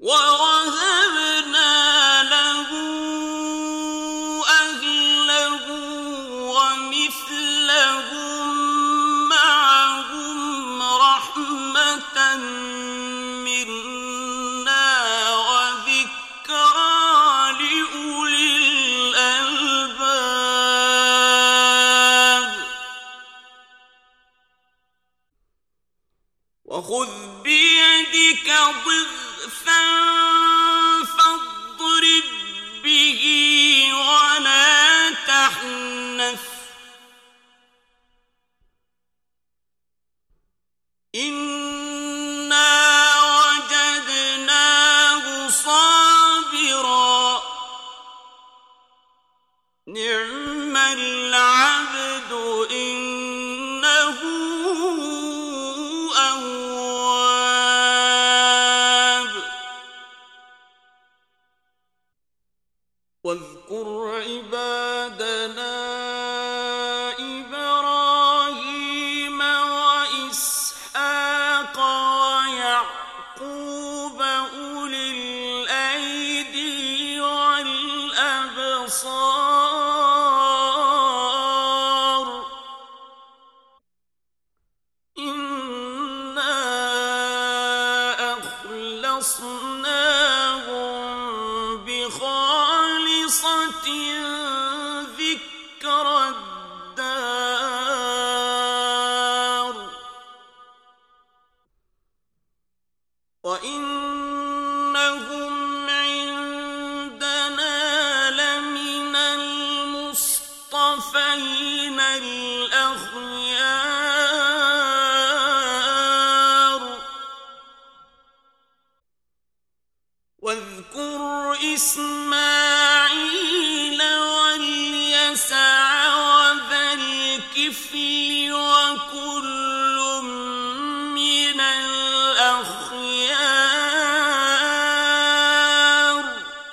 وَوَهَبْنَا لَهُ أَهْلَهُ وَمِثْلَهُم مَّعَهُمْ رَحْمَةً مِّنَّا وَذِكْرَىٰ لِأُولِي الْأَلْبَابِ وَخُذْ بِيَدِكَ ضِغْثًا فاضرب به ولا تحنث إنا وجدناه صابرا نعم العبد إنه واذكر عبادنا إبراهيم وإسحاق ويعقوب أولي الأيدي والأبصار إنا أخلصناهم بخالصة ذكرى الدار وإنهم عندنا لمن المصطفين الأخيار واذكر إسماعيل واليسع وذا الكفل وكل من الأخيار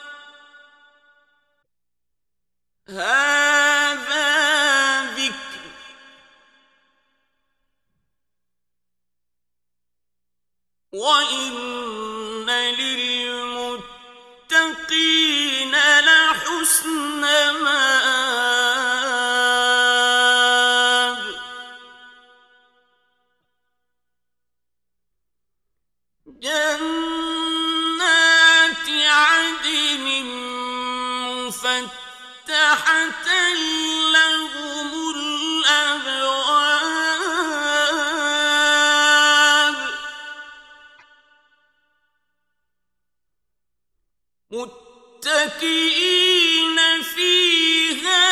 هذا ذكر وإن للمتقين لحسن مآب جنات عدن مفتحة لهم الأبواب متكئين فيها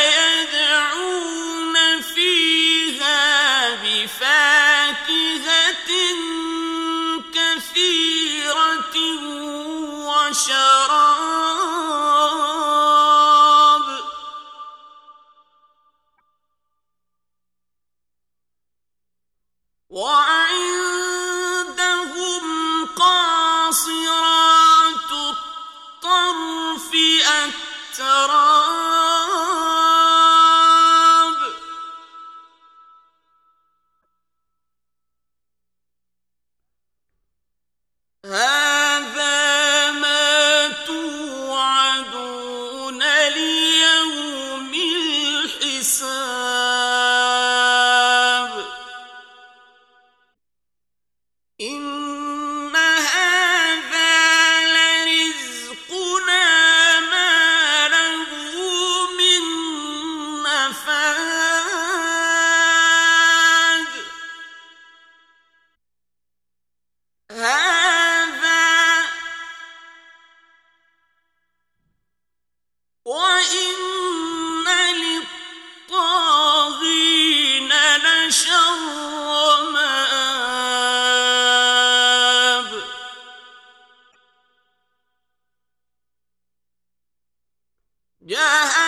يدعون فيها بفاكهة كثيرة وشراب وعندهم قاصرات الطرف أتراب هذا ما توعدون ليوم الحساب إن هذا لرزقنا ما له من نفاد هذا وإن للطاغين لشر مآب جهنم